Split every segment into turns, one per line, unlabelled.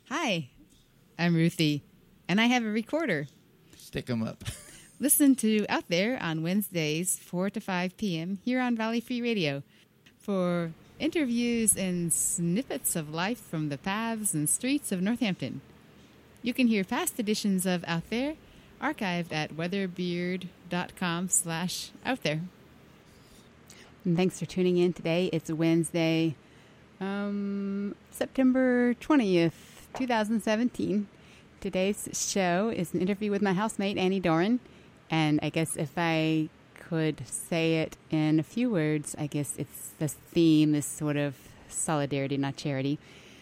Hi, I'm Ruthie, and I have a recorder.
Stick 'em up.
Listen to Out There on Wednesdays, 4 to 5 p.m. here on Valley Free Radio for interviews and snippets of life from the paths and streets of Northampton. You can hear past editions of Out There archived at weatherbeard.com/outthere. And thanks for tuning in today. It's Wednesday, September 20th, 2017. Today's show is an interview with my housemate, Annie Doran. And I guess if I could say it in a few words, I guess it's the theme is sort of solidarity, not charity.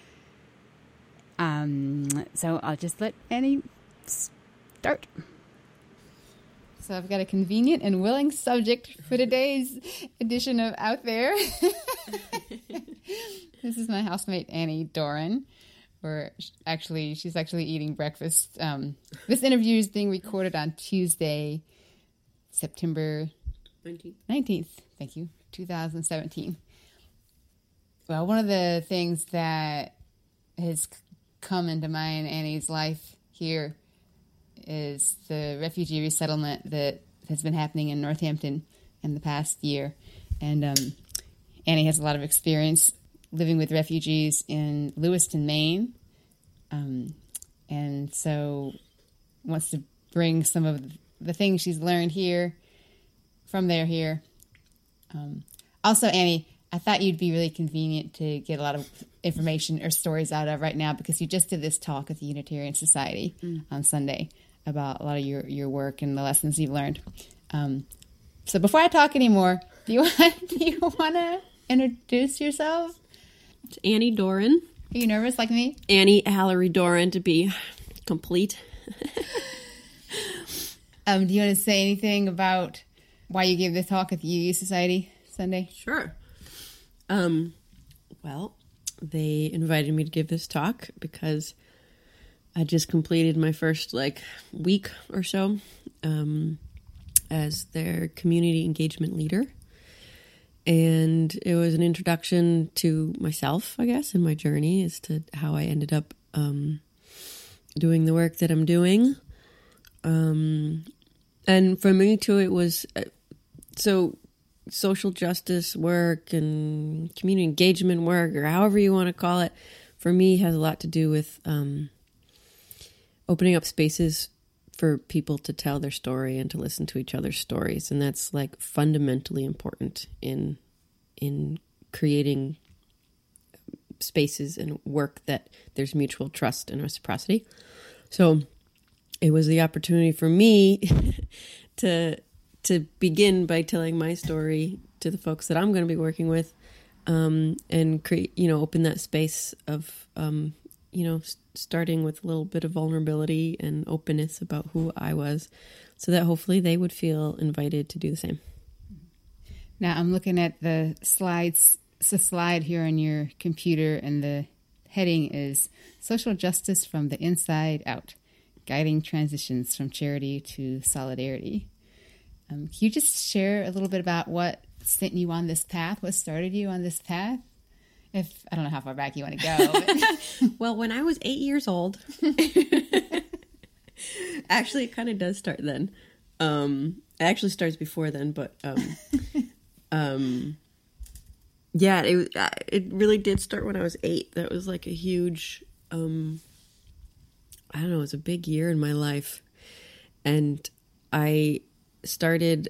So I'll just let Annie start. So I've got a convenient and willing subject for today's edition of Out There. This is my housemate, Annie Doran. She's actually eating breakfast. This interview is being recorded on Tuesday, September 19th. Thank you, 2017. Well, one of the things that has come into my and Annie's life here is the refugee resettlement that has been happening in Northampton in the past year. And Annie has a lot of experience living with refugees in Lewiston, Maine. And so wants to bring some of the things she's learned here from there here. Also, Annie, I thought you'd be really convenient to get a lot of information or stories out of right now because you just did this talk at the Unitarian Society on Sunday about a lot of your work and the lessons you've learned. So before I talk anymore, do you want to introduce yourself?
It's Annie Doran.
Are you nervous like me?
Annie Hallery Doran, to be complete.
Do you want to say anything about why you gave the talk at the UU Society Sunday?
Sure. Well, they invited me to give this talk because I just completed my first week or so as their community engagement leader. And it was an introduction to myself, I guess, and my journey as to how I ended up doing the work that I'm doing. And for me, too, it was social justice work and community engagement work, or however you want to call it, for me has a lot to do with opening up spaces for people to tell their story and to listen to each other's stories. And that's fundamentally important in creating spaces and work that there's mutual trust and reciprocity. So it was the opportunity for me to begin by telling my story to the folks that I'm going to be working with, and create, open that space of, starting with a little bit of vulnerability and openness about who I was, so that hopefully they would feel invited to do the same.
Now I'm looking at the slides. It's a slide here on your computer, and the heading is Social Justice from the Inside Out, Guiding Transitions from Charity to Solidarity. Can you just share a little bit about what sent you on this path, what started you on this path? I don't know how far back you want to go. But.
Well, when I was 8 years old, actually, it kind of does start then. It actually starts before then, but yeah, it really did start when I was 8. That was a huge, I don't know, it was a big year in my life, and I started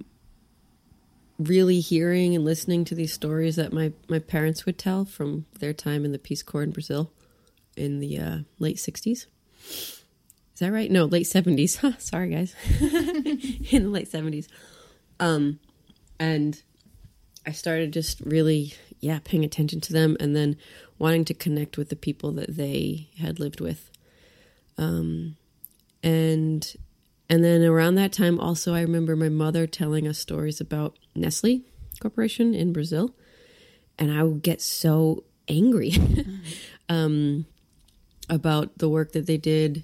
really hearing and listening to these stories that my parents would tell from their time in the Peace Corps in Brazil in the late 60s. Is that right? No, late 70s. Sorry, guys. In the late 70s. And I started just really, paying attention to them and then wanting to connect with the people that they had lived with. And then around that time, also, I remember my mother telling us stories about Nestle Corporation in Brazil. And I would get so angry about the work that they did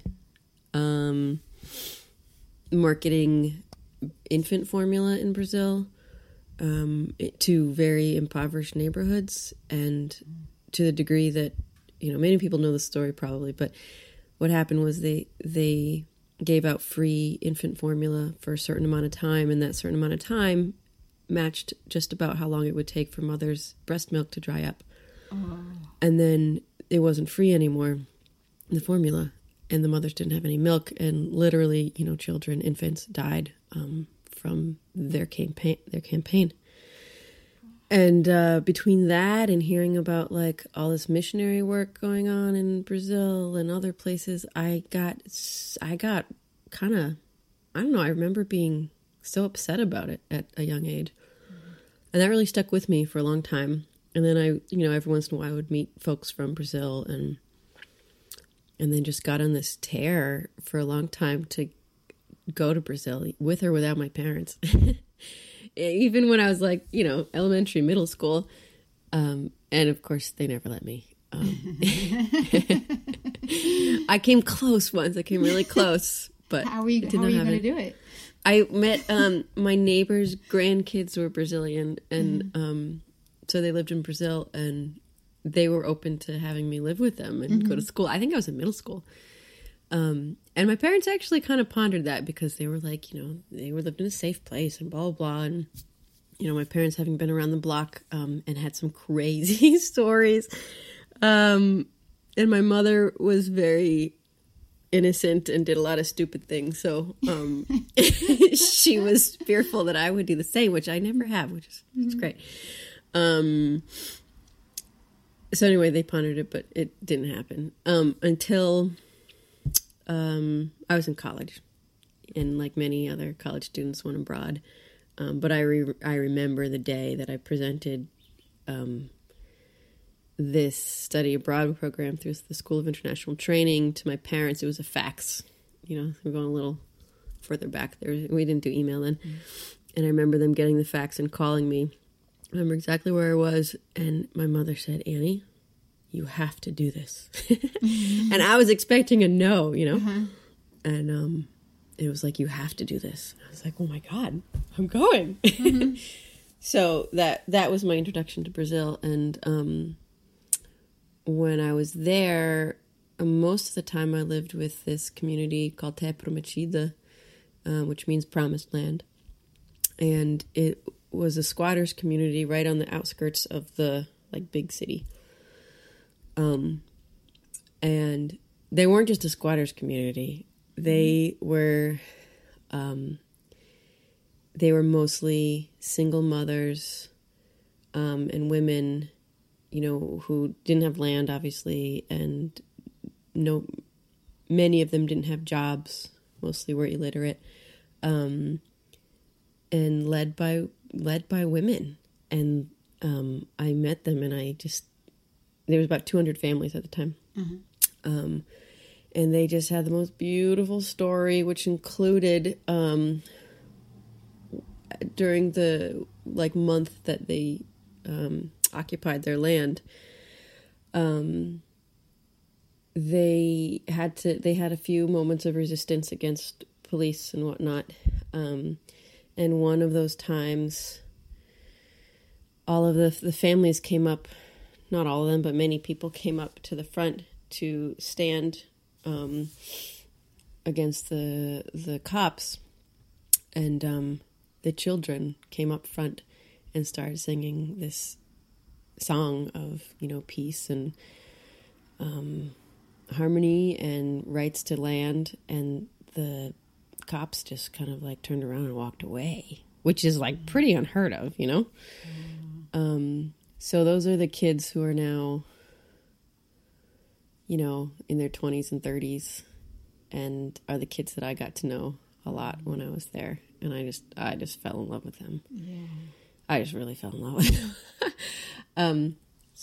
marketing infant formula in Brazil to very impoverished neighborhoods, and to the degree that, many people know the story probably, but what happened was they gave out free infant formula for a certain amount of time, and that certain amount of time matched just about how long it would take for mother's breast milk to dry up. Oh. And then it wasn't free anymore, the formula, and the mothers didn't have any milk, and literally, children, infants died from their campaign. And between that and hearing about like all this missionary work going on in Brazil and other places, I got kind of, I don't know, I remember being so upset about it at a young age. Mm-hmm. And that really stuck with me for a long time. And then I, every once in a while I would meet folks from Brazil and then just got on this tear for a long time to go to Brazil with or without my parents. Even when I was like, elementary, middle school. And of course they never let me. I came close once. I came really close, but
how are you going to do it?
I met, my neighbor's grandkids were Brazilian, and so they lived in Brazil, and they were open to having me live with them and go to school. I think I was in middle school. And my parents actually kind of pondered that because they were like, they were lived in a safe place and blah, blah, blah. And, my parents having been around the block and had some crazy stories. And my mother was very innocent and did a lot of stupid things. So she was fearful that I would do the same, which I never have, which is great. So anyway, they pondered it, but it didn't happen until I was in college, and like many other college students went abroad. But I remember the day that I presented this study abroad program through the School of International Training to my parents. It was a fax. We're going a little further back there. We didn't do email then. And I remember them getting the fax and calling me. I remember exactly where I was, and my mother said, "Annie, you have to do this." And I was expecting a no, and it was like, "You have to do this." I was like, "Oh my God, I'm going." So that was my introduction to Brazil. And when I was there, most of the time I lived with this community called Terra Prometida, which means promised land. And it was a squatters community right on the outskirts of the big city. And they weren't just a squatters community. They were mostly single mothers and women, who didn't have land, obviously, and many of them didn't have jobs. Mostly were illiterate, and led by women. And I met them, and there was about 200 families at the time. And they just had the most beautiful story, which included during the month that they occupied their land, they had a few moments of resistance against police and whatnot. And one of those times, all of the families came up, not all of them, but many people came up to the front to stand against the cops. And the children came up front and started singing this song of, peace and harmony and rights to land. And the cops just kind of turned around and walked away, which is pretty unheard of, So those are the kids who are now, in their 20s and 30s, and are the kids that I got to know a lot when I was there. And I just fell in love with them. Yeah. I just really fell in love with them.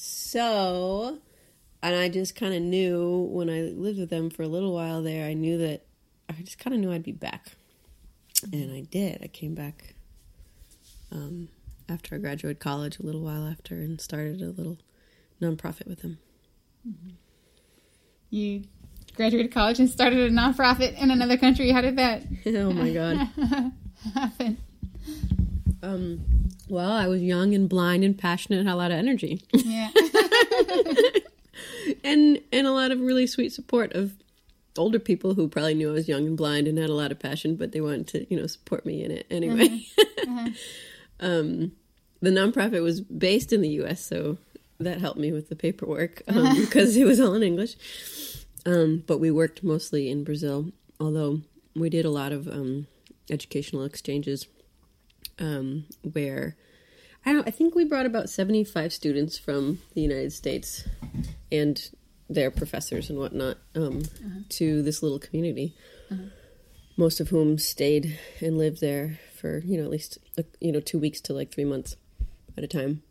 And I just kind of knew when I lived with them for a little while there, I just kind of knew I'd be back. And I did. I came back after I graduated college a little while after and started a little nonprofit with them.
Mm-hmm. You graduated college and started a nonprofit in another country. How did that?
Oh my God.
happen?
Well, I was young and blind and passionate and had a lot of energy.
Yeah.
and a lot of really sweet support of older people who probably knew I was young and blind and had a lot of passion, but they wanted to, support me in it anyway. The nonprofit was based in the U.S., so that helped me with the paperwork because it was all in English. But we worked mostly in Brazil, although we did a lot of educational exchanges where I think we brought about 75 students from the United States and their professors and whatnot to this little community, most of whom stayed and lived there for, at least, 2 weeks to like 3 months at a time.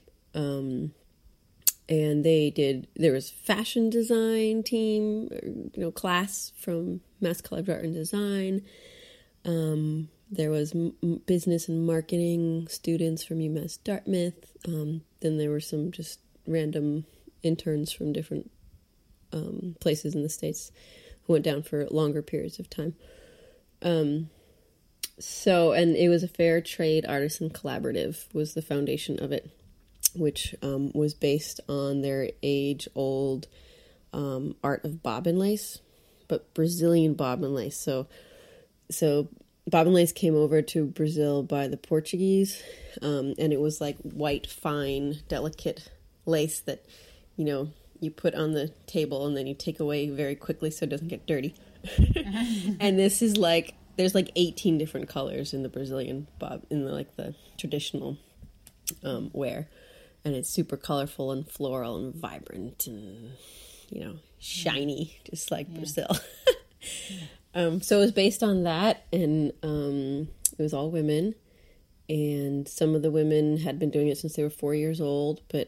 And there was fashion design team, class from Mass College of Art and Design. There was business and marketing students from UMass Dartmouth. Then there were some just random interns from different places in the States who went down for longer periods of time. And it was a fair trade artisan collaborative was the foundation of it, which was based on their age-old art of bobbin lace, but Brazilian bobbin lace. So bobbin lace came over to Brazil by the Portuguese, and it was like white, fine, delicate lace that, you put on the table and then you take away very quickly so it doesn't get dirty. And this is there's 18 different colors in the Brazilian the traditional wear. And it's super colorful and floral and vibrant and, shiny, just like Brazil. So it was based on that, and it was all women. And some of the women had been doing it since they were 4 years old, but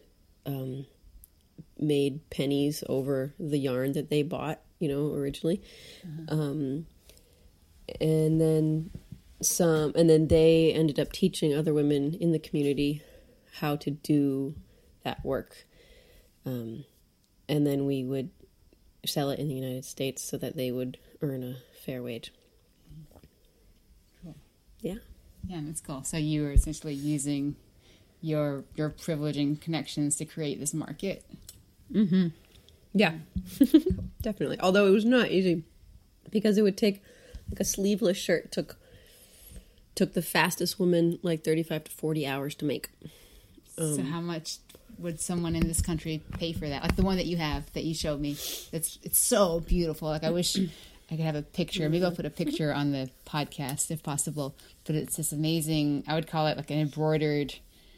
made pennies over the yarn that they bought, originally. And then they ended up teaching other women in the community how to do that work. And then we would sell it in the United States so that they would earn a fair wage.
Cool.
Yeah.
Yeah, that's cool. So you were essentially using your privilege and connections to create this market.
Mm-hmm. Yeah, definitely. Although it was not easy because it would take a sleeveless shirt took the fastest woman 35 to 40 hours to make.
So how much would someone in this country pay for that? Like the one that you have, that you showed me. It's so beautiful. I wish I could have a picture. Maybe I'll put a picture on the podcast if possible. But it's this amazing, I would call it an embroidered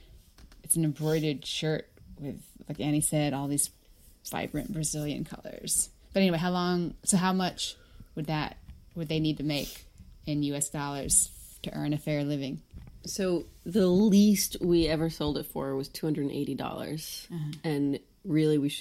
shirt with, like Annie said, all these vibrant Brazilian colors. But anyway, how much would they need to make in US dollars to earn a fair living?
So the least we ever sold it for was $280. And really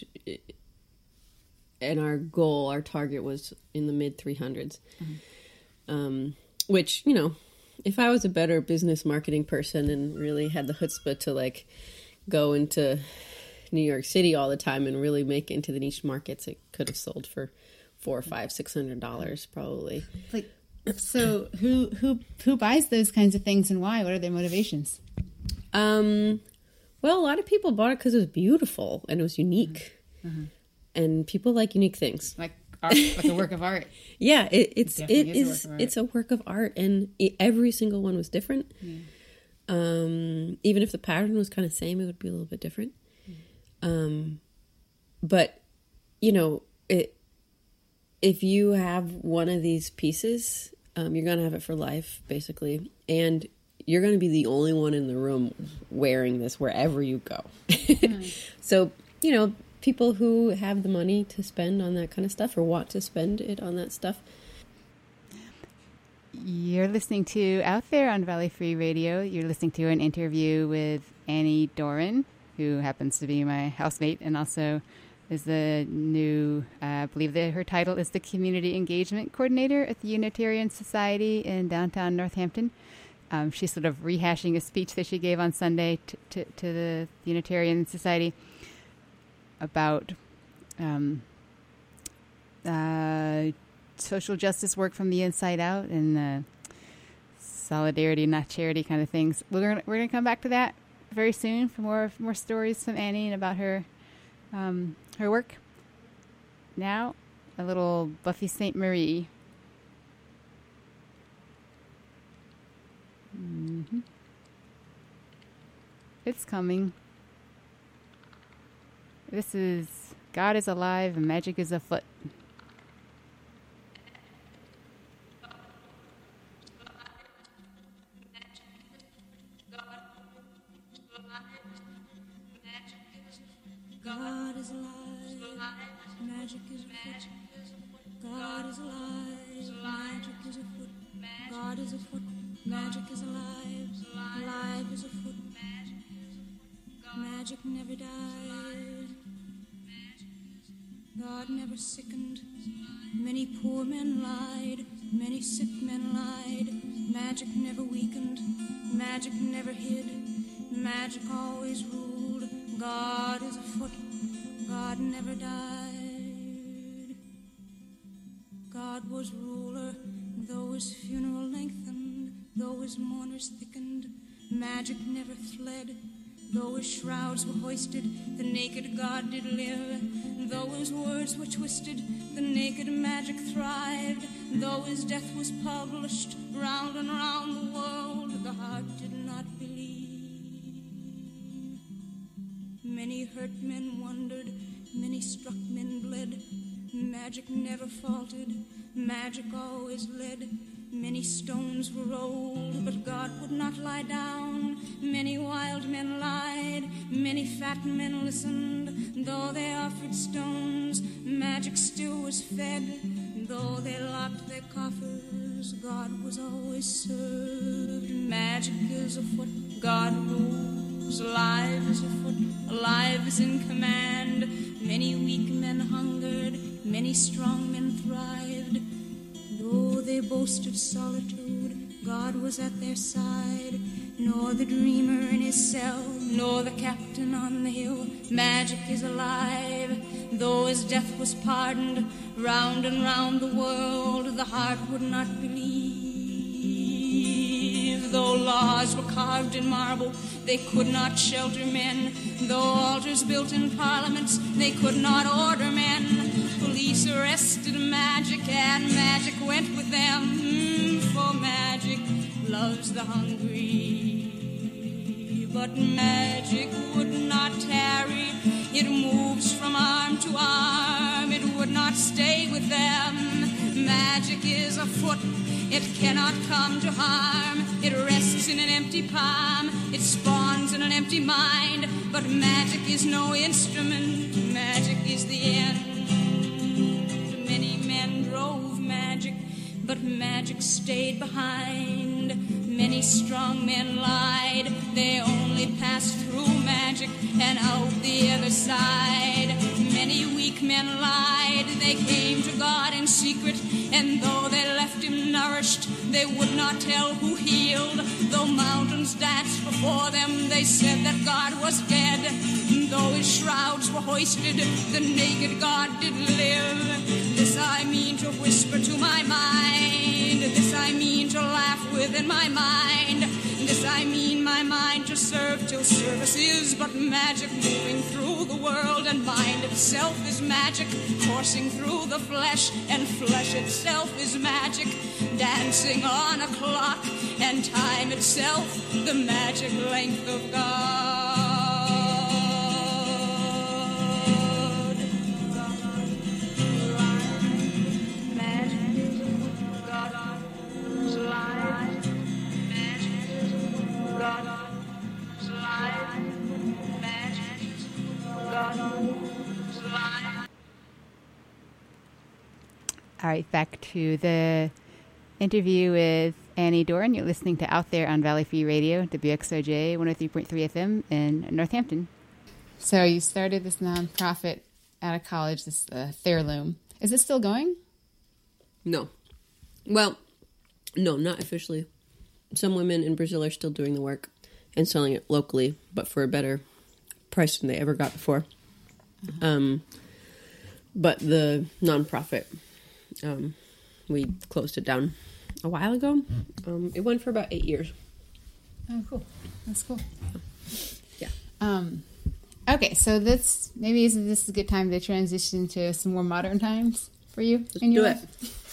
and our target was in the mid 300s. Which, if I was a better business marketing person and really had the chutzpah to go into New York City all the time and really make it into the niche markets, it could have sold for $400, $500, $600 probably.
So who buys those kinds of things and why? What are their motivations?
Well, a lot of people bought it because it was beautiful and it was unique. And people like unique things.
Like art, like a work of art.
Yeah, it's a work of art, and every single one was different. Even if the pattern was kind of same, it would be a little bit different. But if you have one of these pieces, you're going to have it for life, basically. And you're going to be the only one in the room wearing this wherever you go. So, people who have the money to spend on that kind of stuff or want to spend it on that stuff.
You're listening to Out There on Valley Free Radio. You're listening to an interview with Annie Doran, who happens to be my housemate and also is the new, I believe that her title is the Community Engagement Coordinator at the Unitarian Society in downtown Northampton. She's sort of rehashing a speech that she gave on Sunday to the Unitarian Society about social justice work from the inside out and solidarity, not charity kind of things. We're gonna come back to that very soon for more stories from Annie and about her work. Now, a little Buffy St. Marie. Mm-hmm. It's coming. This is God is Alive and Magic is Afoot.
God is alive, magic is afoot. God is alive, magic is afoot. God is afoot, magic is alive, alive is afoot. Magic never died. God never sickened. Many poor men lied, many sick men lied. Magic never weakened, magic never hid. Magic always ruled. God is afoot, God never died. God was ruler, though his funeral lengthened, though his mourners thickened, magic never fled. Though his shrouds were hoisted, the naked God did live. Though his words were twisted, the naked magic thrived. Though his death was published round and round the world, the heart did not believe. Many hurt men wondered, many struck men bled. Magic never faltered, magic always led. Many stones were rolled, but God would not lie down. Many wild men lied, many fat men listened. Though they offered stones, magic still was fed. Though they locked their coffers, God was always served. Magic is afoot, God rules. Alive is afoot, alive is in command. Many weak men hungered, many strong men thrived. Though they boasted solitude, God was at their side. Nor the dreamer in his cell, nor the captain on the hill. Magic is alive, though his death was pardoned. Round and round the world, the heart would not believe. Though laws were carved in marble, they could not shelter men. Though altars built in parliaments, they could not order men. Police arrested magic, and magic went with them. For magic loves the hungry. But magic would not tarry. It moves from arm to arm. It would not stay with them. Magic is afoot. It cannot come to harm. It rests in an empty palm. It spawns in an empty mind. But magic is no instrument. Magic is the end. Many men drove magic, but magic stayed behind. Many strong men lied. They only passed through magic and out the other side. Many weak men lied. They came to God in secret, and though they left him nourished, they would not tell who healed. Though mountains danced before them, they said that God was dead. Though his shrouds were hoisted, the naked God did live. This I mean to whisper to my mind. This I mean to laugh within my mind. This I mean my mind to serve till service is but magic moving through the world, and mind itself is magic coursing through the flesh, and flesh itself is magic dancing on a clock, and time itself the magic length of God.
All right, back to the interview with Annie Doran. You're listening to Out There on Valley Free Radio, WXOJ 103.3 FM in Northampton. So you started this nonprofit out of college, this Fairloom. Is it still going?
No. Well, no, not officially. Some women in Brazil are still doing the work and selling it locally, but for a better price than they ever got before. But the nonprofit, we closed it down a while ago. It went for about 8 years.
Oh, cool. That's cool.
Yeah.
Okay, so this is a good time to transition to some more modern times for you in your life.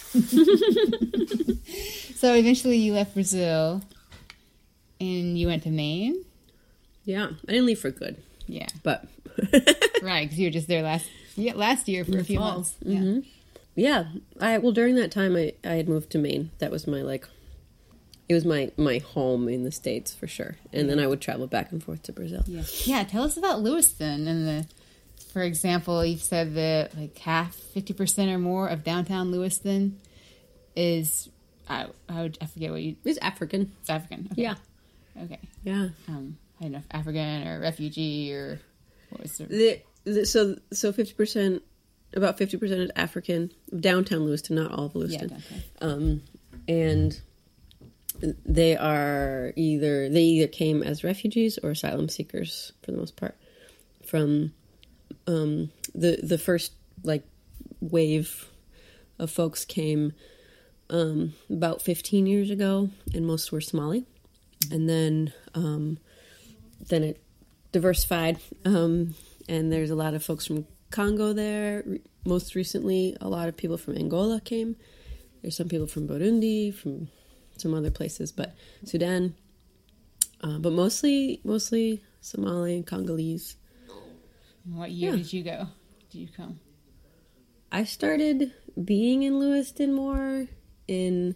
So eventually you left Brazil and you went to Maine.
Yeah, I didn't leave for good.
Yeah,
but
right, because you were just there last year for a few months.
Mm-hmm. Yeah, during that time I had moved to Maine. That was my it was my home in the States for sure. And then I would travel back and forth to Brazil.
Yeah. Tell us about Lewiston and for example, you've said that 50% or more of downtown Lewiston is I forget what you.
It's African.
It's African. Okay.
Yeah.
Okay.
Yeah.
I don't know if African or refugee or what was it?
So 50%, about 50% is African. Downtown Lewiston, not all of Lewiston.
Yeah, downtown.
And they either came as refugees or asylum seekers for the most part from the first wave of folks came about 15 years ago, and most were Somali, and then it diversified, and there's a lot of folks from Congo there. Most recently, a lot of people from Angola came. There's some people from Burundi, from some other places, but Sudan, but mostly Somali and Congolese.
What year did you go? Did you come?
I started being in Lewiston more in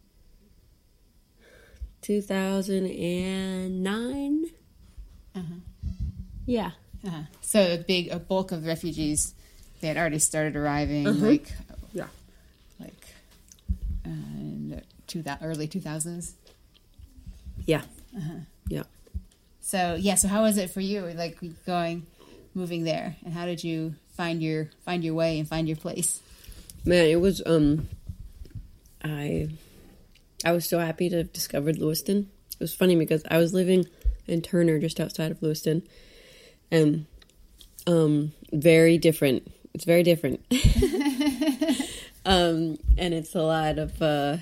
2009. Yeah.
So a bulk of refugees, they had already started arriving, in the early 2000s.
Yeah. Yeah.
So how was it for you, moving there, and how did you find your way and find your place?
Man, it was I was so happy to have discovered Lewiston. It was funny because I was living in Turner, just outside of Lewiston, and very different. It's very different. And it's a lot of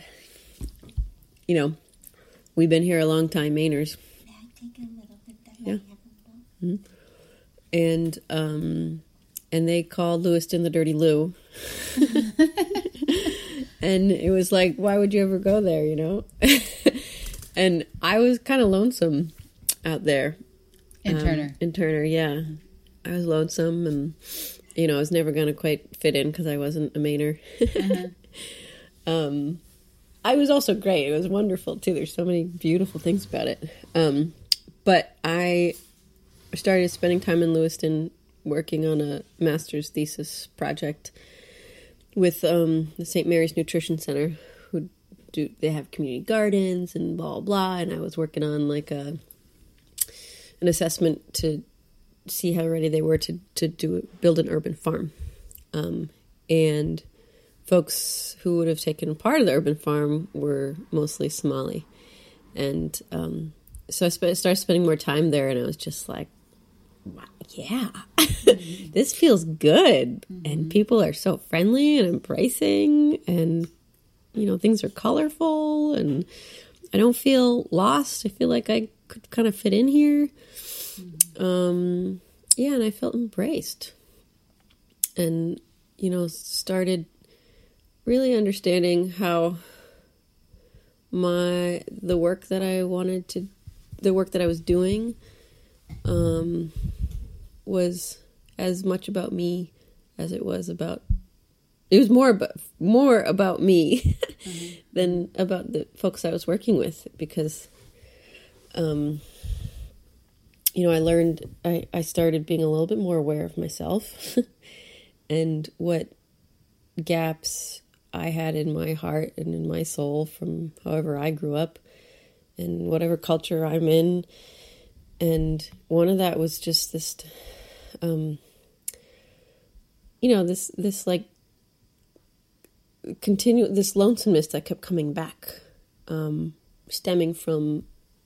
we've been here a long time, Mainers. Yeah. Mm-hmm. And they called Lewiston the Dirty Lou. And it was like, why would you ever go there, And I was kind of lonesome out there.
In Turner.
In Turner, yeah. I was lonesome, and, I was never going to quite fit in because I wasn't a Mainer. I was also great. It was wonderful, too. There's so many beautiful things about it. But I started spending time in Lewiston working on a master's thesis project with the St. Mary's Nutrition Center, they have community gardens and blah, blah, and I was working on an assessment to see how ready they were to build an urban farm. And folks who would have taken part of the urban farm were mostly Somali. And so I started spending more time there, and I was just like, wow, yeah, this feels good. Mm-hmm. And people are so friendly and embracing, and, things are colorful, and I don't feel lost. I feel like I could kind of fit in here. Mm-hmm. And I felt embraced, and, started really understanding how the work that I was doing was as much about me as it was more about me mm-hmm. than about the folks I was working with, because I learned I started being a little bit more aware of myself and what gaps I had in my heart and in my soul from however I grew up and whatever culture I'm in. And one of that was just this, this lonesomeness that kept coming back, stemming from,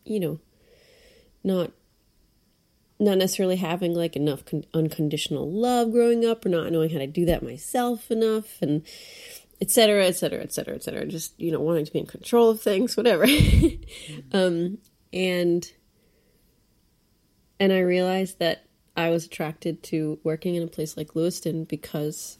not necessarily having enough unconditional love growing up, or not knowing how to do that myself enough, and et cetera, et cetera, et cetera, et cetera. Just, wanting to be in control of things, whatever. And I realized that I was attracted to working in a place like Lewiston because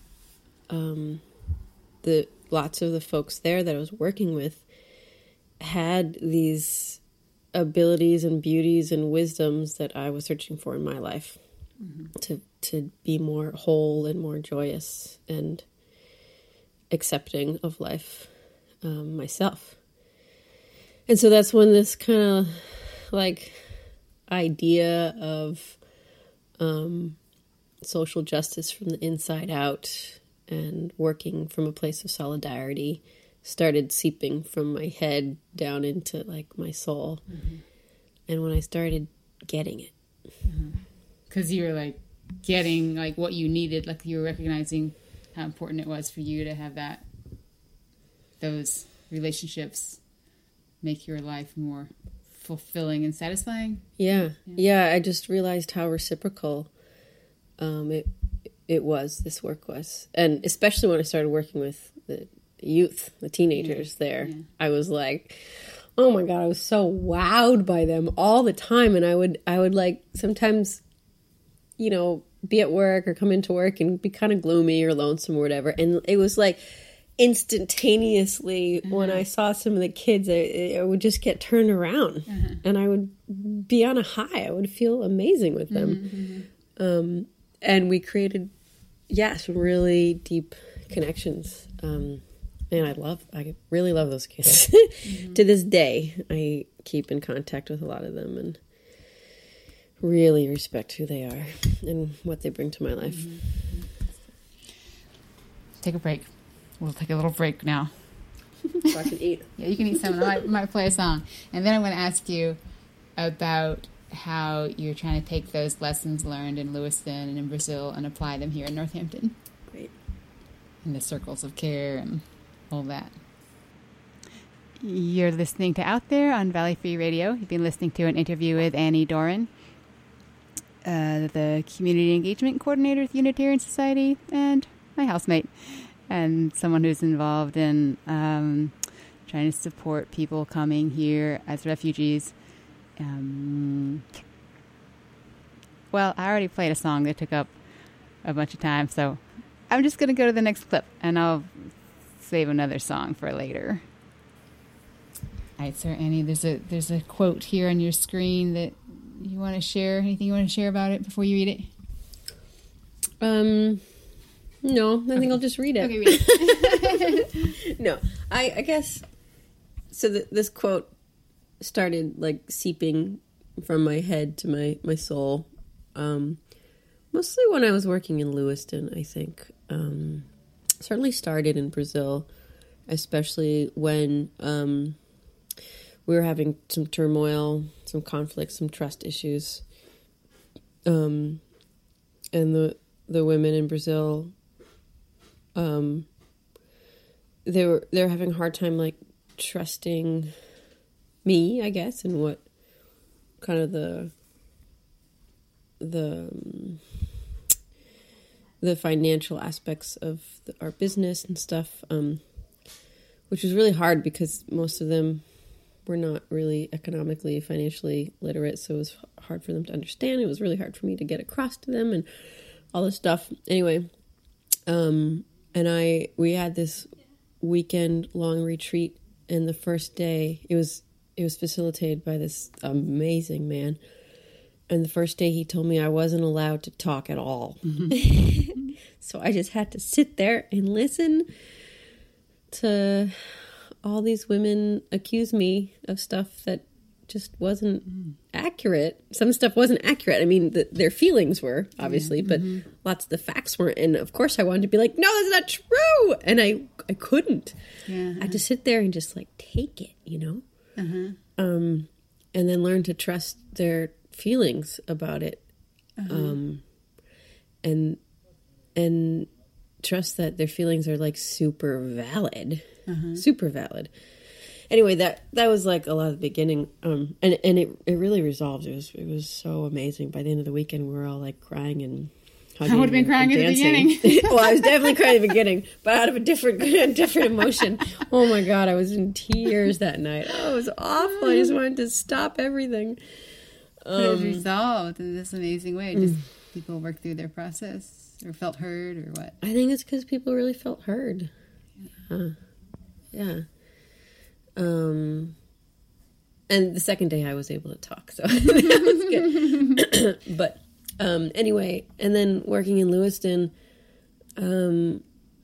lots of the folks there that I was working with had these abilities and beauties and wisdoms that I was searching for in my life, to be more whole and more joyous and accepting of life myself. And so that's when this kind of like idea of social justice from the inside out and working from a place of solidarity started seeping from my head down into like my soul. And when I started getting it,
because you were like getting like what you needed, like you were recognizing how important it was for you to have those relationships make your life more fulfilling and satisfying.
Yeah. I just realized how reciprocal this work was. And especially when I started working with the youth, the teenagers there, I was like, oh my God, I was so wowed by them all the time. And I would like sometimes, be at work or come into work and be kind of gloomy or lonesome or whatever. And it was like instantaneously when I saw some of the kids, I would just get turned around and I would be on a high. I would feel amazing with them. And we created, some really deep connections. And I really love those kids. To this day, I keep in contact with a lot of them and really respect who they are and what they bring to my life.
Take a break. We'll take a little break now.
So I can eat.
Yeah, you can eat some. I might play a song. And then I'm going to ask you about how you're trying to take those lessons learned in Lewiston and in Brazil and apply them here in Northampton.
Great.
In the circles of care and all that. You're listening to Out There on Valley Free Radio. You've been listening to an interview with Annie Doran, the Community Engagement Coordinator at the Unitarian Society, and my housemate, and someone who's involved in trying to support people coming here as refugees. Well, I already played a song that took up a bunch of time, so I'm just going to go to the next clip, and I'll save another song for later. All right, so Annie, there's a quote here on your screen that you want to share. Anything you want to share about it before you read
it? No, I think I'll just read it.
Okay, read it.
No, I guess, so this quote started like seeping from my head to my soul, mostly when I was working in Lewiston, I think. Certainly started in Brazil, especially when we were having some turmoil, some conflict, some trust issues. And the women in Brazil, they were having a hard time like trusting me, I guess, and what kind of the financial aspects of our business and stuff, which was really hard because most of them were not really economically, financially literate, so it was hard for them to understand. It was really hard for me to get across to them and all this stuff. Anyway, and we had this weekend-long retreat, and the first day, it was facilitated by this amazing man. And the first day he told me I wasn't allowed to talk at all. So I just had to sit there and listen to all these women accuse me of stuff that just wasn't accurate. Some stuff wasn't accurate. I mean, their feelings were, obviously, but lots of the facts weren't. And of course I wanted to be like, no, that's not true. And I couldn't. Yeah. I had to sit there and just like take it, and then learn to trust their feelings about it, and trust that their feelings are like super valid. Anyway, that was like a lot of the beginning, and it really resolved. It was so amazing. By the end of the weekend, we were all like crying and hugging.
I would have been crying at the beginning.
Well, I was definitely crying at the beginning, but out of a different emotion. Oh my God, I was in tears that night. Oh, it was awful. I just wanted to stop everything.
But it was resolved in this amazing way. Just people worked through their process or felt heard or what?
I think it's because people really felt heard. Yeah. And the second day I was able to talk, so that was good. But anyway, and then working in Lewiston, I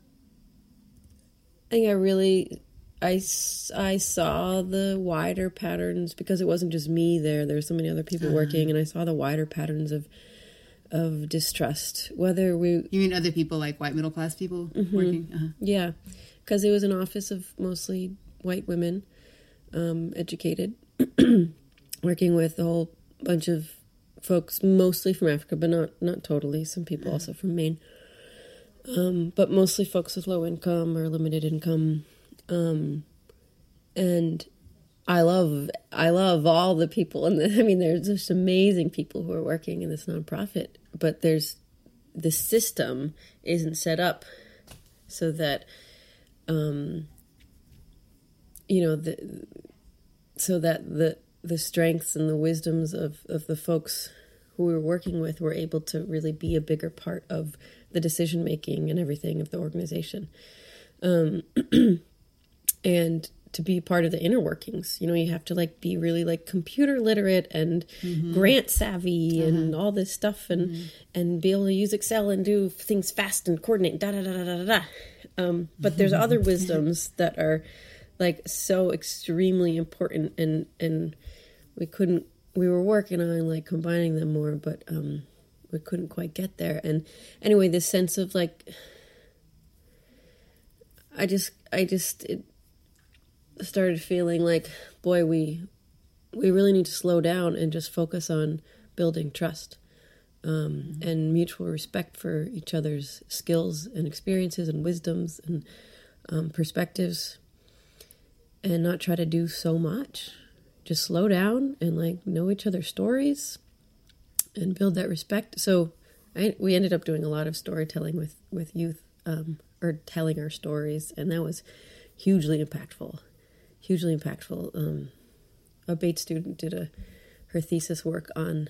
think I saw the wider patterns, because it wasn't just me there. There were so many other people working, and I saw the wider patterns of distrust. Whether we...
You mean other people, like white middle class people working? Uh-huh.
Yeah, because it was an office of mostly white women, educated, working with a whole bunch of folks, mostly from Africa, but not totally. Some people also from Maine. But mostly folks with low income or limited income. And I love all the people. And there's just amazing people who are working in this nonprofit, but the system isn't set up so that, so that the strengths and the wisdoms of the folks who we were working with were able to really be a bigger part of the decision making and everything of the organization. And to be part of the inner workings, you have to be really computer literate and grant savvy and all this stuff and be able to use Excel and do things fast and coordinate, but there's other wisdoms that are so extremely important, and we were working on combining them more, but we couldn't quite get there. And anyway, this sense of it started feeling boy, we really need to slow down and just focus on building trust, and mutual respect for each other's skills and experiences and wisdoms and perspectives, and not try to do so much. Just slow down and know each other's stories and build that respect. So we ended up doing a lot of storytelling with youth, or telling our stories, and that was hugely impactful. A Bates student did her thesis work on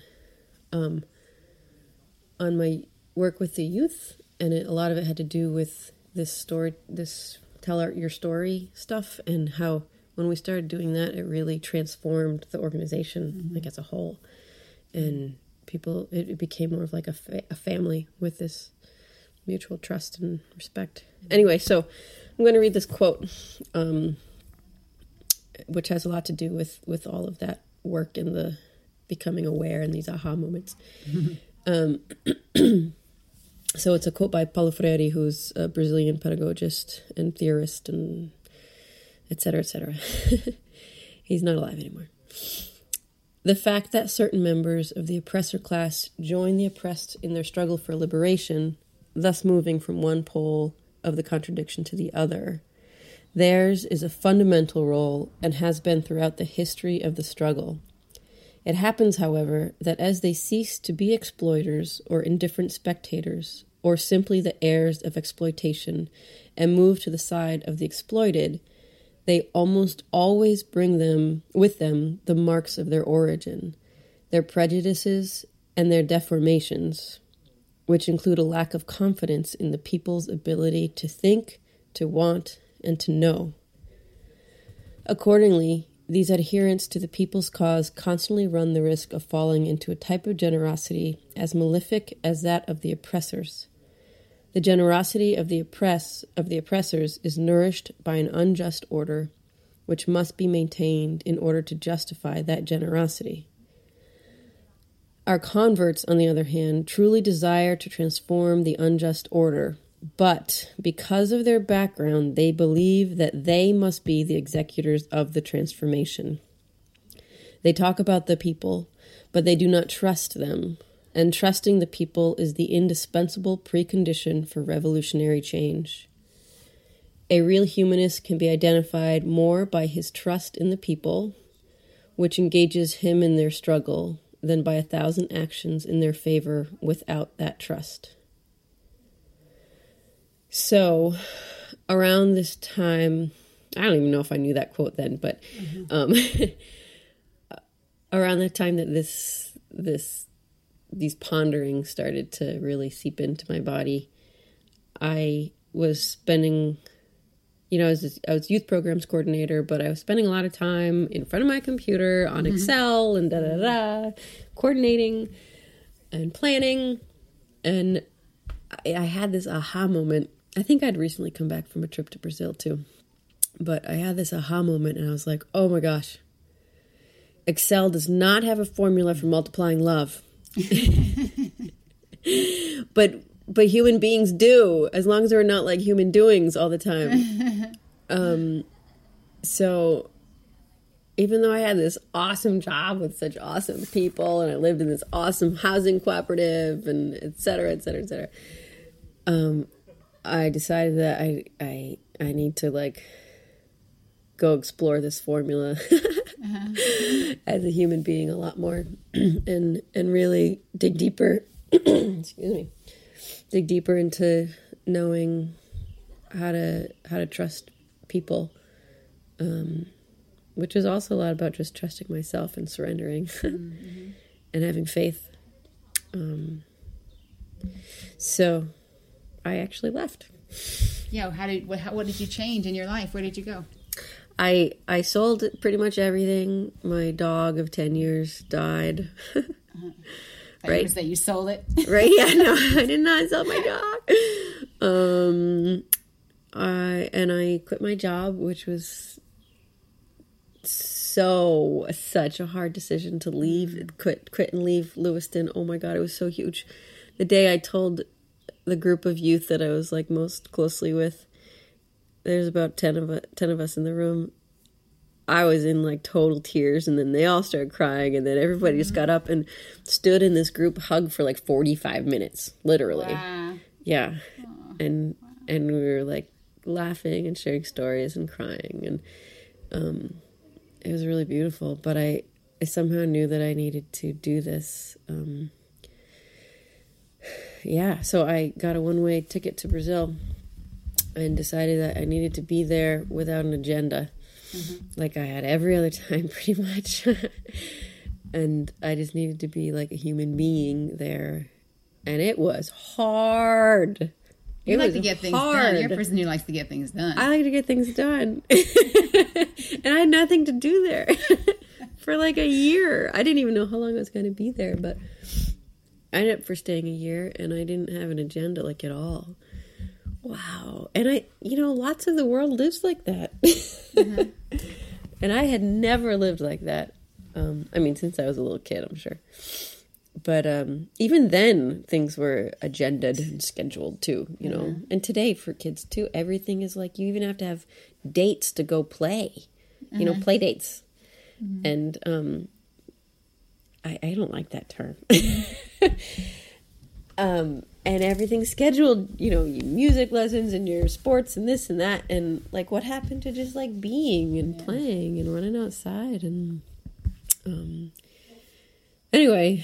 my work with the youth, and a lot of it had to do with this tell your story stuff, and how when we started doing that, it really transformed the organization as a whole, and people, it became more of a family with this mutual trust and respect. Anyway, so I'm going to read this quote, which has a lot to do with all of that work and the becoming aware and these aha moments. So it's a quote by Paulo Freire, who's a Brazilian pedagogist and theorist and et cetera, et cetera. He's not alive anymore. The fact that certain members of the oppressor class join the oppressed in their struggle for liberation, thus moving from one pole of the contradiction to the other, theirs is a fundamental role and has been throughout the history of the struggle. It happens, however, that as they cease to be exploiters or indifferent spectators, or simply the heirs of exploitation, and move to the side of the exploited, they almost always bring with them the marks of their origin, their prejudices, and their deformations, which include a lack of confidence in the people's ability to think, to want, and to know. Accordingly, these adherents to the people's cause constantly run the risk of falling into a type of generosity as malefic as that of the oppressors. The generosity of the oppressors is nourished by an unjust order, which must be maintained in order to justify that generosity. Our converts, on the other hand, truly desire to transform the unjust order, but because of their background, they believe that they must be the executors of the transformation. They talk about the people, but they do not trust them, and trusting the people is the indispensable precondition for revolutionary change. A real humanist can be identified more by his trust in the people, which engages him in their struggle, than by 1,000 actions in their favor without that trust. So, around this time, I don't even know if I knew that quote then, but around the time that this these ponderings started to really seep into my body, I was spending, you know, I was youth programs coordinator, but I was spending a lot of time in front of my computer on Excel and coordinating and planning. And I had this aha moment. I think I'd recently come back from a trip to Brazil too. But I had this aha moment and I was like, oh my gosh, Excel does not have a formula for multiplying love. But human beings do, as long as they're not like human doings all the time. So even though I had this awesome job with such awesome people and I lived in this awesome housing cooperative and et cetera, et cetera, et cetera, I decided that I need to like go explore this formula as a human being a lot more and really dig deeper. Excuse me. Dig deeper into knowing how to trust people, which is also a lot about just trusting myself and surrendering and having faith. So I actually left.
Yeah. What did you change in your life? Where did you go?
I sold pretty much everything. My dog of 10 years died.
Right? Was that you sold it?
Right? Yeah, no, I did not sell my dog. I quit my job, which was such a hard decision to leave, quit and leave Lewiston. Oh my God, it was so huge. The day I told the group of youth that I was like most closely with, there's about 10 of us in the room. I was in like total tears, and then they all started crying, and then everybody just got up and stood in this group hug for like 45 minutes, literally. Wow. Yeah. And we were like laughing and sharing stories and crying, and it was really beautiful. But I somehow knew that I needed to do this. So I got a one-way ticket to Brazil and decided that I needed to be there without an agenda. Like I had every other time pretty much. And I just needed to be like a human being there. And it was hard.
You like to get things done. You're a person who likes to get things done.
I like to get things done. And I had nothing to do there for like a year. I didn't even know how long I was going to be there, but I ended up for staying a year, and I didn't have an agenda like at all. Wow. And lots of the world lives like that. And I had never lived like that. Since I was a little kid, I'm sure. But even then, things were agendaed and scheduled too, you know. And today for kids too, everything is like, you even have to have dates to go play, you know, play dates. And I don't like that term. And everything's scheduled, you know, your music lessons and your sports and this and that. And like, what happened to just like being and playing and running outside? And anyway,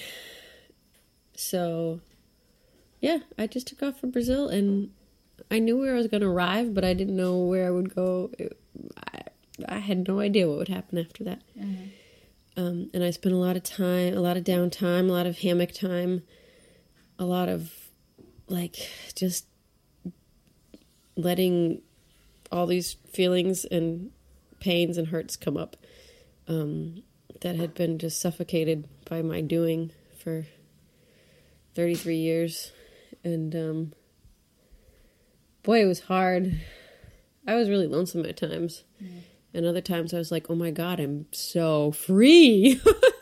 so yeah, I just took off for Brazil, and I knew where I was going to arrive, but I didn't know where I would go. I had no idea what would happen after that. And I spent a lot of time, a lot of downtime, a lot of hammock time, a lot of like just letting all these feelings and pains and hurts come up that had been just suffocated by my doing for 33 years. And boy, it was hard. I was really lonesome at times. And other times I was like, oh my God, I'm so free.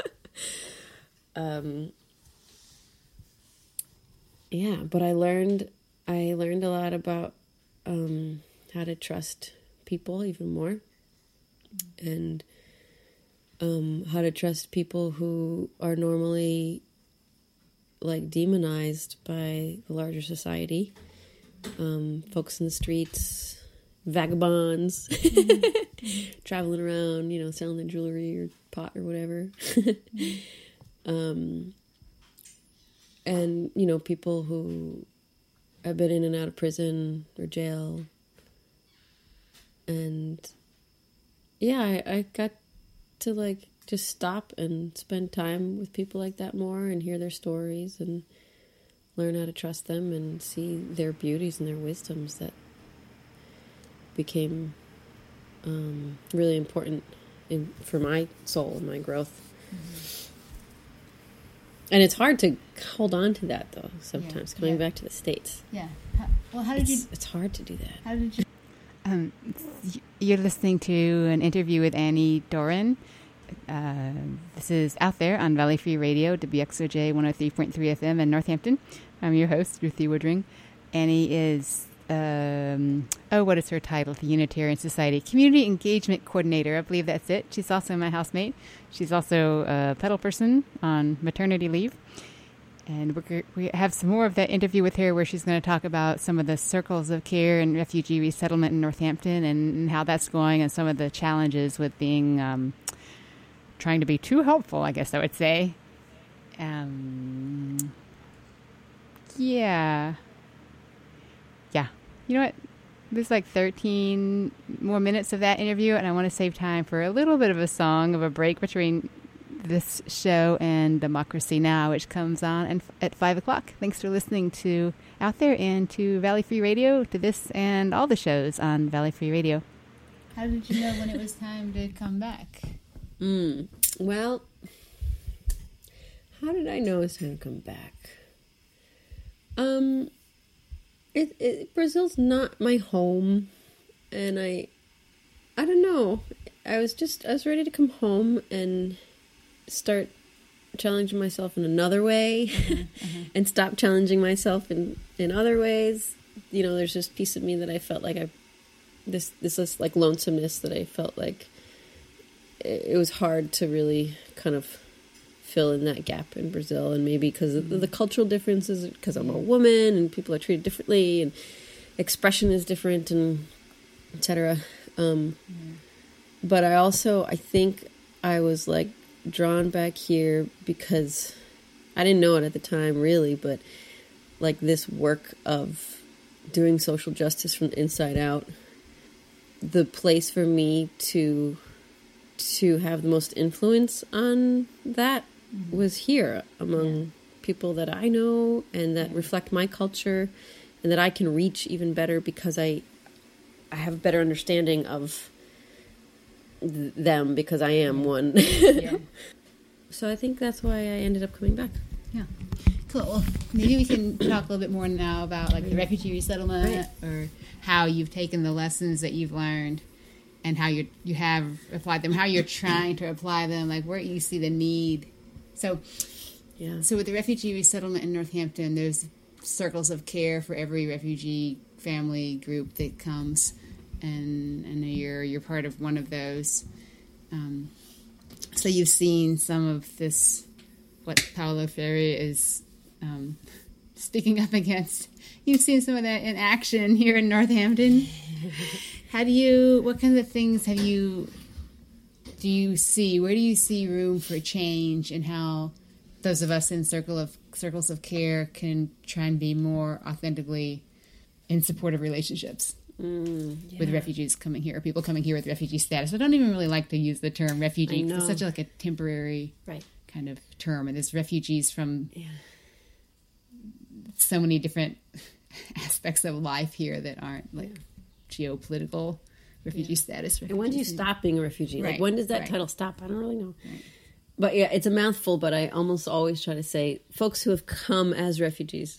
But I learned a lot about how to trust people even more. And how to trust people who are normally like demonized by the larger society. Folks in the streets, vagabonds, traveling around, you know, selling their jewelry or pot or whatever. And, you know, people who have been in and out of prison or jail. And yeah, I got to like just stop and spend time with people like that more and hear their stories and learn how to trust them and see their beauties and their wisdoms that became really important for my soul and my growth. Mm-hmm. And it's hard to hold on to that, though, sometimes, coming back to the States.
Yeah. How did you...
It's hard to do that.
How did you... You're listening to an interview with Annie Doran. This is out there on Valley Free Radio, WXOJ 103.3 FM in Northampton. I'm your host, Ruthie Woodring. Annie is, what is her title? The Unitarian Society Community Engagement Coordinator. I believe that's it. She's also my housemate. She's also a pedal person on maternity leave. And we have some more of that interview with her where she's going to talk about some of the circles of care and refugee resettlement in Northampton and how that's going and some of the challenges with being trying to be too helpful, I guess I would say. Yeah. You know what? There's like 13 more minutes of that interview, and I want to save time for a little bit of a song of a break between this show and Democracy Now!, which comes on at 5 o'clock. Thanks for listening to Out There and to Valley Free Radio, to this and all the shows on Valley Free Radio. How did you know when it was time to come back?
Well, how did I know it was time to come back? Brazil's not my home, and I don't know. I was ready to come home and start challenging myself in another way, and stop challenging myself in other ways. You know, there's this piece of me that I felt like this is like lonesomeness that I felt like it was hard to really kind of fill in that gap in Brazil, and maybe because of the cultural differences, because I'm a woman and people are treated differently and expression is different and etc. But I think I was like drawn back here because I didn't know it at the time really, but like this work of doing social justice from the inside out, the place for me to have the most influence on that was here among people that I know and that reflect my culture and that I can reach even better because I have a better understanding of them because I am one. So I think that's why I ended up coming back.
Yeah. Cool. Well, maybe we can talk a little bit more now about like the refugee resettlement or how you've taken the lessons that you've learned and how you have applied them, how you're trying to apply them, like where you see the need. So with the refugee resettlement in Northampton, there's circles of care for every refugee family group that comes, and you're part of one of those. So you've seen some of this, what Paulo Freire is speaking up against. You've seen some of that in action here in Northampton. What kinds of things do you see? Where do you see room for change, and how those of us in circles of care can try and be more authentically in supportive relationships with refugees coming here, or people coming here with refugee status? I don't even really like to use the term refugee because it's such a temporary kind of term, and there's refugees from so many different aspects of life here that aren't like geopolitical refugee status.
And when do you stop being a refugee? Like, when does that title stop? I don't really know. But yeah, it's a mouthful, but I almost always try to say folks who have come as refugees.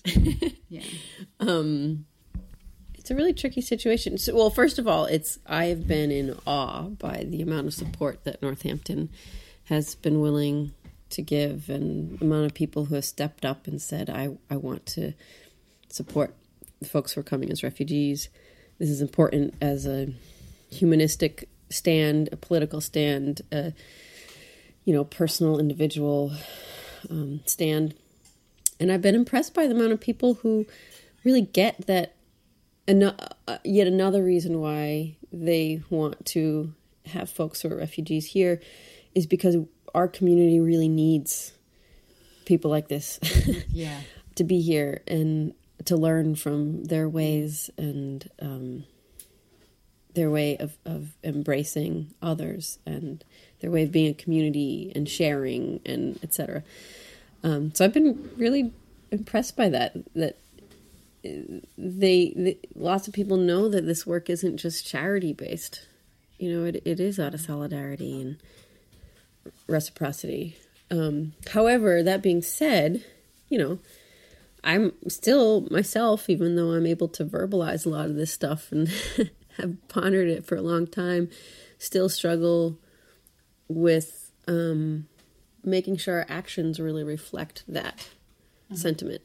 It's a really tricky situation. So, well, first of all, I have been in awe by the amount of support that Northampton has been willing to give, and the amount of people who have stepped up and said, I want to support the folks who are coming as refugees. This is important as a humanistic stand, a political stand, a personal, individual stand. And I've been impressed by the amount of people who really get that. Yet another reason why they want to have folks who are refugees here is because our community really needs people like this to be here and to learn from their ways and their way of embracing others and their way of being a community and sharing and etc. So I've been really impressed by that they lots of people know that this work isn't just charity based. You know, it is out of solidarity and reciprocity. However, that being said, you know, I'm still myself, even though I'm able to verbalize a lot of this stuff and have pondered it for a long time, still struggle with making sure our actions really reflect that sentiment.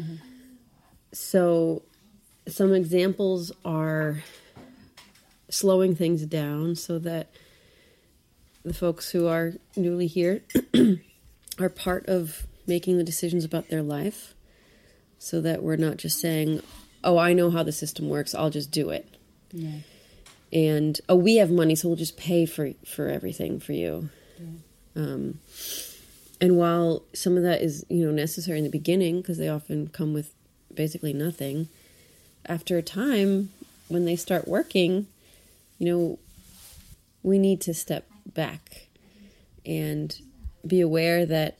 So some examples are slowing things down so that the folks who are newly here are part of making the decisions about their life, so that we're not just saying, oh, I know how the system works, I'll just do it.
Yeah.
And, oh, we have money, so we'll just pay for everything for you. Yeah. And while some of that is, you know, necessary in the beginning, because they often come with basically nothing, after a time, when they start working, you know, we need to step back and be aware that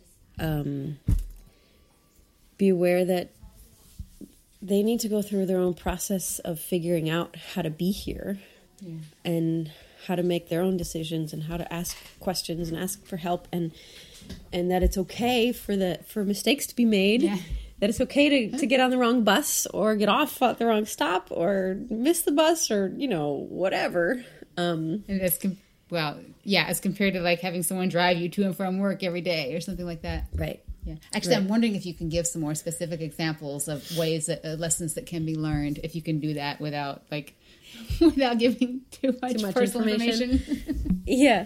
they need to go through their own process of figuring out how to be here and how to make their own decisions and how to ask questions and ask for help, and that it's okay for mistakes to be made. Yeah. That it's okay to get on the wrong bus or get off at the wrong stop or miss the bus or, you know, whatever.
And as compared to like having someone drive you to and from work every day or something like that.
Right.
Yeah. Actually, right. I'm wondering if you can give some more specific examples of ways that lessons that can be learned, if you can do that without giving too much personal information.
Yeah.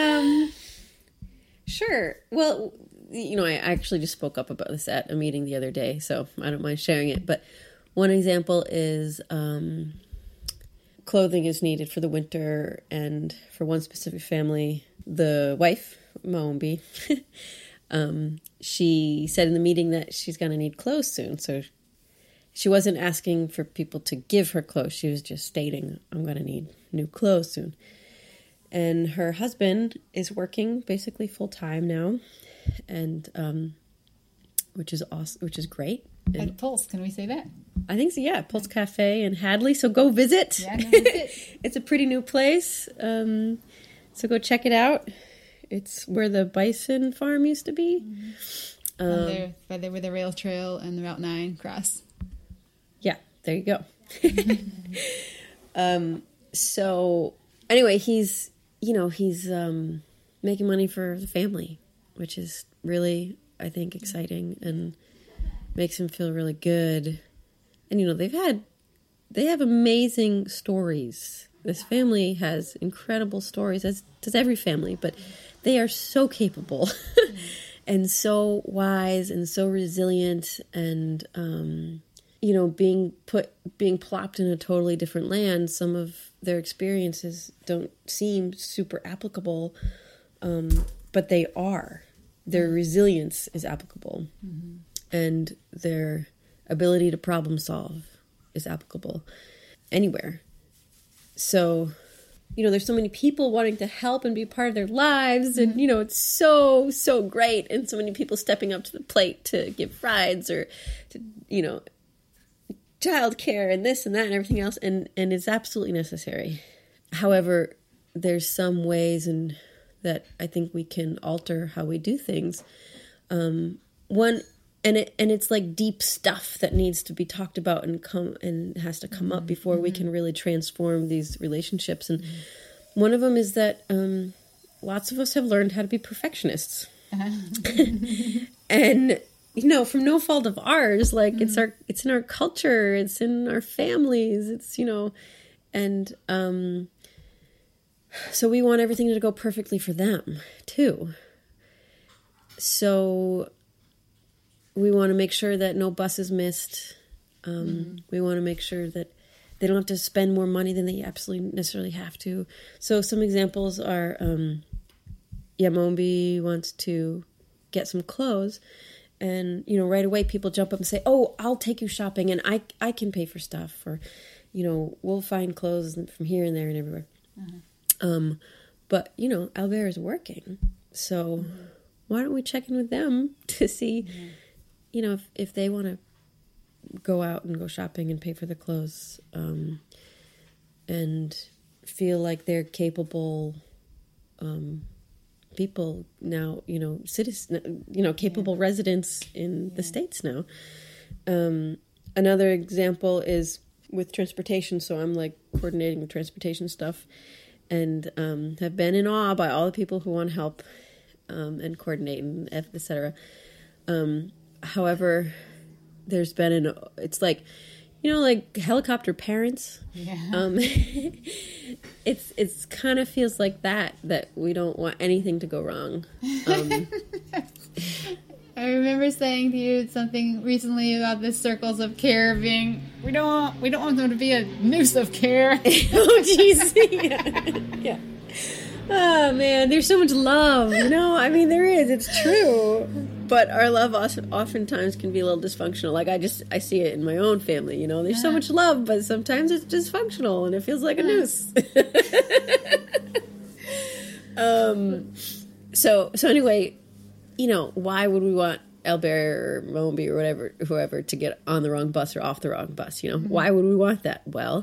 Sure. Well, you know, I actually just spoke up about this at a meeting the other day, so I don't mind sharing it. But one example is clothing is needed for the winter, and for one specific family, the wife, Maombi, she said in the meeting that she's going to need clothes soon. So she wasn't asking for people to give her clothes. She was just stating, I'm going to need new clothes soon. And her husband is working basically full time now, and which is awesome, which is great.
At Pulse, can we say that?
I think so. Yeah, Pulse Cafe in Hadley. So go visit.
Yeah, go visit.
It's a pretty new place. So go check it out. It's where the bison farm used to be.
Where the rail trail and the Route 9 cross.
Yeah, there you go. So anyway, he's making money for the family, which is really, I think, exciting and makes him feel really good. And, you know, they have amazing stories. This family has incredible stories, as does every family, but they are so capable and so wise and so resilient, and, you know, being plopped in a totally different land, some of their experiences don't seem super applicable, but they are. Their resilience is applicable, and their ability to problem solve is applicable anywhere. So, you know, there's so many people wanting to help and be part of their lives, and, you know, it's so, so great, and so many people stepping up to the plate to give rides or to, you know, childcare and this and that and everything else, and it's absolutely necessary. However, there's some ways and that I think we can alter how we do things. It's like deep stuff that needs to be talked about and has to come up before we can really transform these relationships. And one of them is that lots of us have learned how to be perfectionists, and, you know, from no fault of ours. Like it's in our culture, it's in our families, it's, you know, and so we want everything to go perfectly for them too. So we want to make sure that no bus is missed. We want to make sure that they don't have to spend more money than they absolutely necessarily have to. So some examples are, Mombi wants to get some clothes, and, you know, right away people jump up and say, oh, I'll take you shopping and I can pay for stuff. Or, we'll find clothes from here and there and everywhere. But, Albert is working. So why don't we check in with them to see, if they want to go out and go shopping and pay for the clothes, and feel like they're capable people now, citizens, capable residents in the States now. Another example is with transportation. So I'm like coordinating the transportation stuff, and have been in awe by all the people who want to help and coordinate and et cetera. However, there's been it's like, like helicopter parents.
Yeah.
It's kind of feels like that we don't want anything to go wrong.
I remember saying to you something recently about the circles of care being, we don't want them to be a noose of care.
Oh, jeez. Yeah. Oh, man, there's so much love, I mean, there is, it's true. But our love oftentimes can be a little dysfunctional. Like, I see it in my own family, there's so much love, but sometimes it's dysfunctional and it feels like a noose. So anyway, why would we want Albert or Moby or whoever to get on the wrong bus or off the wrong bus? Why would we want that? Well,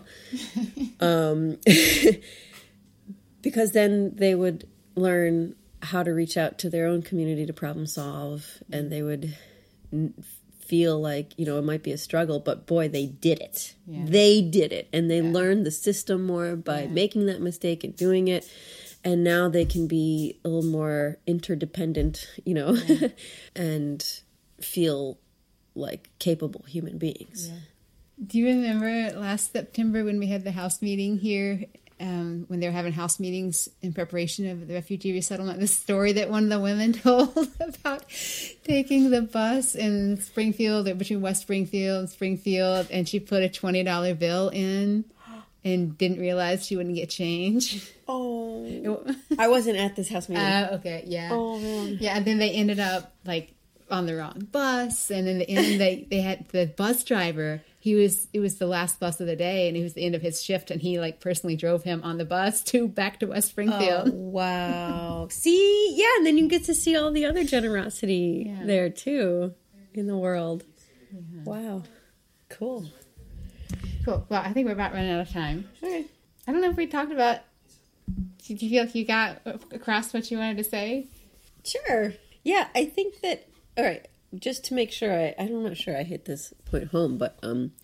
because then they would learn how to reach out to their own community to problem solve, and they would feel like, it might be a struggle, but boy, they did it. Yeah. They did it, and they learned the system more by making that mistake and doing it. And now they can be a little more interdependent, and feel like capable human beings. Yeah.
Do you remember last September when we had the house meeting here, when they were having house meetings in preparation of the refugee resettlement, the story that one of the women told about taking the bus in Springfield, or between West Springfield and Springfield, and she put a $20 bill in and didn't realize she wouldn't get change.
Oh, I wasn't at this house meeting.
Okay, yeah.
Oh, man.
Yeah, and then they ended up, on the wrong bus, and in the end, they had the bus driver. It was the last bus of the day, and it was the end of his shift, and he, personally drove him on the bus back to West Springfield.
Oh, wow. See? Yeah, and then you get to see all the other generosity there, too, in the world. Yeah. Wow. Cool.
Cool. Well, I think we're about running out of time.
Okay.
I don't know if we talked about... Did you feel like you got across what you wanted to say?
Sure. Yeah, I think that... All right, just to make sure, I'm not sure I hit this point home, but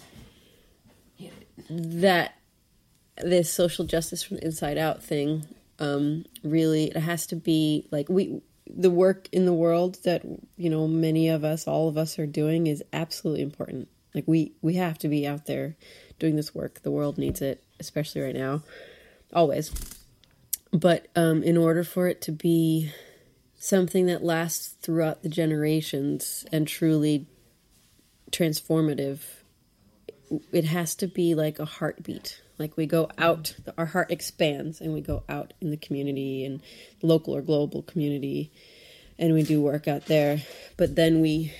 that this social justice from the inside out thing, really, it has to be, the work in the world that, many of us, all of us are doing is absolutely important. We have to be out there doing this work. The world needs it, especially right now. Always. But in order for it to be something that lasts throughout the generations and truly transformative, it has to be like a heartbeat. We go out, our heart expands, and we go out in the community and local or global community, and we do work out there. But then we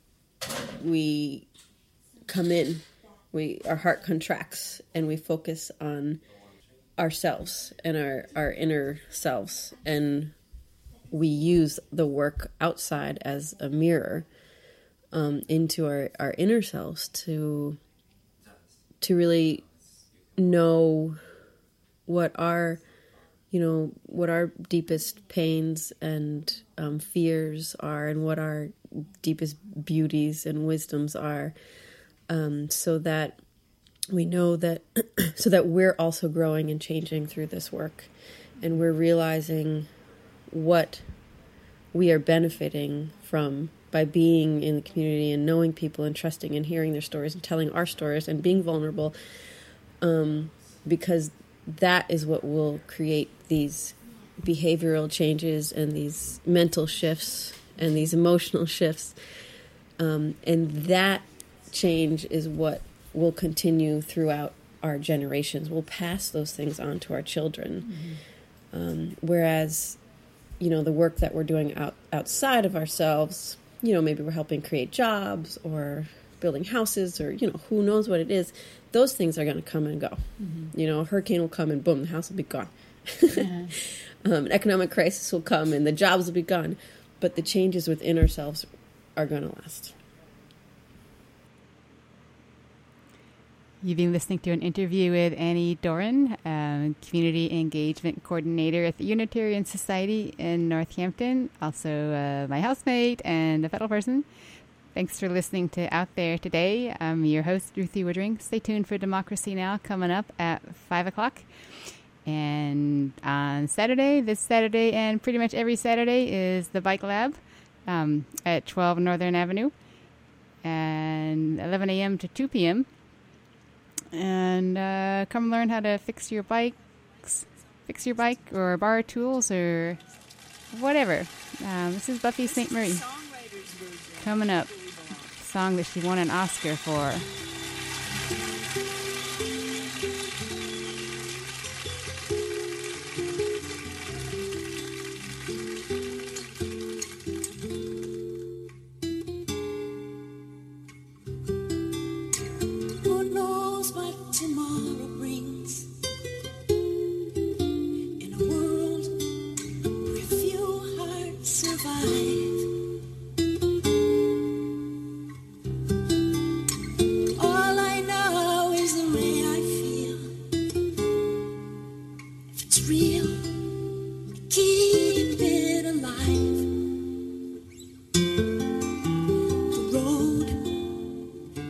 come in, our heart contracts, and we focus on ourselves and our inner selves, and we use the work outside as a mirror into our inner selves to really know what our deepest pains and fears are, and what our deepest beauties and wisdoms are, so that we know that so that we're also growing and changing through this work, and we're realizing what we are benefiting from by being in the community and knowing people and trusting and hearing their stories and telling our stories and being vulnerable, because that is what will create these behavioral changes and these mental shifts and these emotional shifts, and that change is what will continue throughout our generations. We'll pass those things on to our children. Mm-hmm. Whereas, the work that we're doing outside of ourselves, maybe we're helping create jobs or building houses or, who knows what it is, those things are going to come and go. Mm-hmm. You know, a hurricane will come and boom, the house will be gone. An economic crisis will come and the jobs will be gone. But the changes within ourselves are going to last.
You've been listening to an interview with Annie Doran, Community Engagement Coordinator at the Unitarian Society in Northampton, also my housemate and a fellow person. Thanks for listening to Out There Today. I'm your host, Ruthie Woodring. Stay tuned for Democracy Now! Coming up at 5 o'clock. And on Saturday, this Saturday, and pretty much every Saturday is the Bike Lab at 12 Northern Avenue, and 11 a.m. to 2 p.m. And come learn how to fix your bike or borrow tools or whatever. This is Buffy St. Marie coming up. Song that she won an Oscar for.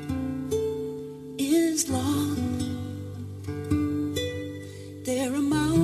There are mountains